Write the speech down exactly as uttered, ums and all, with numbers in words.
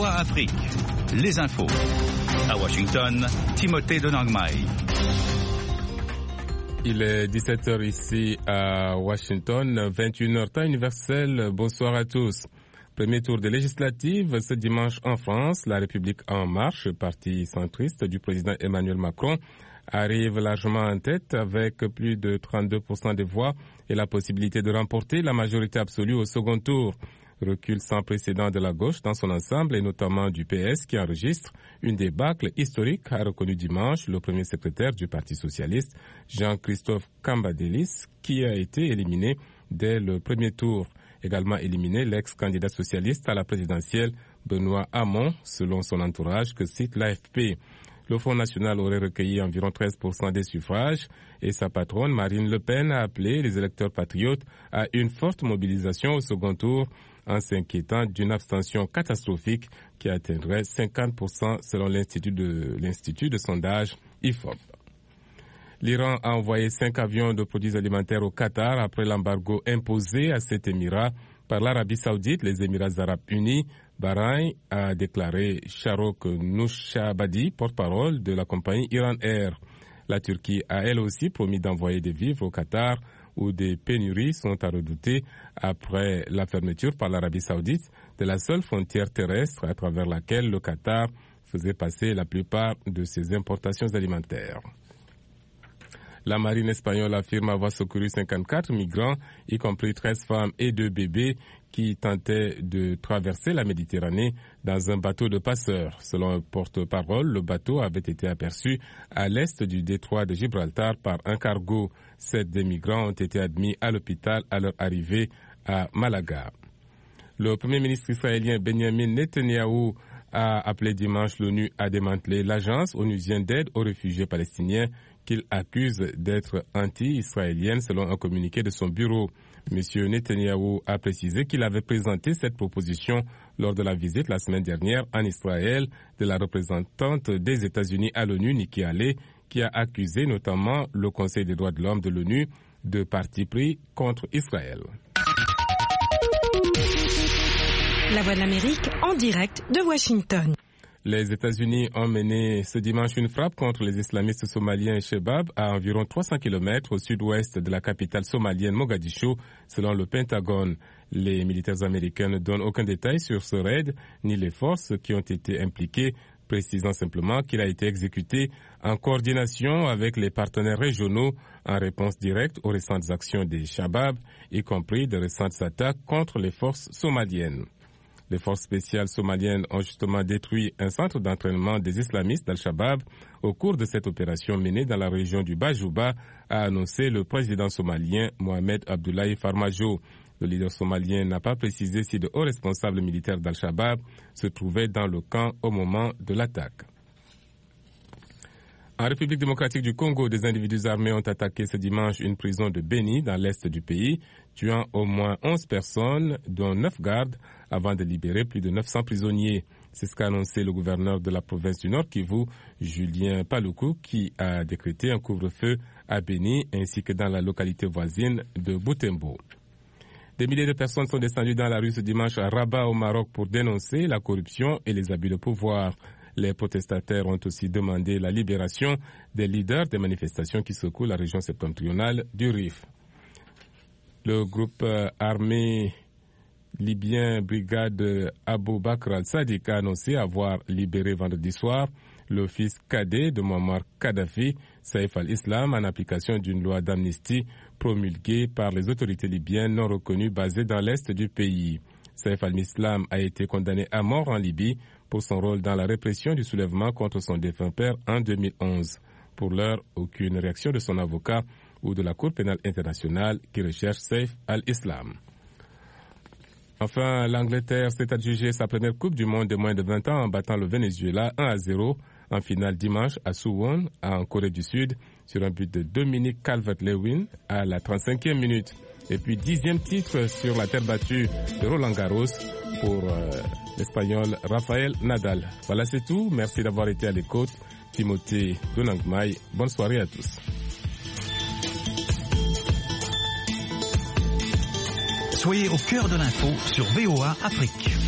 V O A Afrique, les infos. À Washington, Timothée Donangmai. Il est dix-sept heures ici à Washington, vingt et une heures temps universel. Bonsoir à tous. Premier tour des législatives ce dimanche en France. La République en marche, parti centriste du président Emmanuel Macron, arrive largement en tête avec plus de trente-deux pour cent des voix et la possibilité de remporter la majorité absolue au second tour. Recul sans précédent de la gauche dans son ensemble et notamment du P S qui enregistre une débâcle historique, a reconnu dimanche le premier secrétaire du Parti socialiste, Jean-Christophe Cambadélis, qui a été éliminé dès le premier tour. Également éliminé l'ex-candidat socialiste à la présidentielle, Benoît Hamon, selon son entourage, que cite l'A F P. Le Front national aurait recueilli environ treize pour cent des suffrages et sa patronne, Marine Le Pen, a appelé les électeurs patriotes à une forte mobilisation au second tour en s'inquiétant d'une abstention catastrophique qui atteindrait cinquante pour cent selon l'Institut de, l'Institut de sondage I F O P. L'Iran a envoyé cinq avions de produits alimentaires au Qatar après l'embargo imposé à cet émirat par l'Arabie Saoudite, les Émirats Arabes Unis. Bahreïn, a déclaré Sharouk Noushabadi, porte-parole de la compagnie Iran Air. La Turquie a elle aussi promis d'envoyer des vivres au Qatar, où des pénuries sont à redouter après la fermeture par l'Arabie Saoudite de la seule frontière terrestre à travers laquelle le Qatar faisait passer la plupart de ses importations alimentaires. La marine espagnole affirme avoir secouru cinquante-quatre migrants, y compris treize femmes et deux bébés, qui tentaient de traverser la Méditerranée dans un bateau de passeurs. Selon un porte-parole, le bateau avait été aperçu à l'est du détroit de Gibraltar par un cargo. Sept des migrants ont été admis à l'hôpital à leur arrivée à Malaga. Le premier ministre israélien Benjamin Netanyahou a appelé dimanche l'ONU à démanteler l'agence onusienne d'aide aux réfugiés palestiniens qu'il accuse d'être anti-israélienne selon un communiqué de son bureau. M. Netanyahou a précisé qu'il avait présenté cette proposition lors de la visite la semaine dernière en Israël de la représentante des États-Unis à l'ONU, Nikki Haley, qui a accusé notamment le Conseil des droits de l'homme de l'ONU de parti pris contre Israël. La Voix de l'Amérique en direct de Washington. Les États-Unis ont mené ce dimanche une frappe contre les islamistes somaliens Shebab à environ trois cents kilomètres au sud-ouest de la capitale somalienne Mogadiscio, selon le Pentagone. Les militaires américains ne donnent aucun détail sur ce raid, ni les forces qui ont été impliquées, précisant simplement qu'il a été exécuté en coordination avec les partenaires régionaux en réponse directe aux récentes actions des Shabab, y compris de récentes attaques contre les forces somaliennes. Les forces spéciales somaliennes ont justement détruit un centre d'entraînement des islamistes d'Al-Shabaab au cours de cette opération menée dans la région du Bajouba, a annoncé le président somalien Mohamed Abdullahi Farmajo. Le leader somalien n'a pas précisé si de hauts responsables militaires d'Al-Shabaab se trouvaient dans le camp au moment de l'attaque. En République démocratique du Congo, des individus armés ont attaqué ce dimanche une prison de Beni dans l'est du pays, tuant au moins onze personnes, dont neuf gardes, avant de libérer plus de neuf cents prisonniers. C'est ce qu'a annoncé le gouverneur de la province du Nord Kivu, Julien Paluku, qui a décrété un couvre-feu à Beni ainsi que dans la localité voisine de Butembo. Des milliers de personnes sont descendues dans la rue ce dimanche à Rabat au Maroc pour dénoncer la corruption et les abus de pouvoir. Les protestataires ont aussi demandé la libération des leaders des manifestations qui secouent la région septentrionale du Rif. Le groupe armé libyen Brigade Abou Bakr al-Sadiq a annoncé avoir libéré vendredi soir le fils cadet de Muammar Kadhafi, Saïf al-Islam, en application d'une loi d'amnistie promulguée par les autorités libyennes non reconnues basées dans l'est du pays. Saïf al-Islam a été condamné à mort en Libye pour son rôle dans la répression du soulèvement contre son défunt père en deux mille onze. Pour l'heure, aucune réaction de son avocat ou de la Cour pénale internationale qui recherche Saïf al-Islam. Enfin, l'Angleterre s'est adjugée sa première Coupe du Monde de moins de vingt ans en battant le Venezuela un à zéro en finale dimanche à Suwon, en Corée du Sud, sur un but de Dominique Calvert-Lewin à la trente-cinquième minute. Et puis dixième titre sur la terre battue de Roland Garros pour euh, l'Espagnol Rafael Nadal. Voilà, c'est tout. Merci d'avoir été à l'écoute. Timothée Donangmai. Bonne soirée à tous. Soyez au cœur de l'info sur V O A Afrique.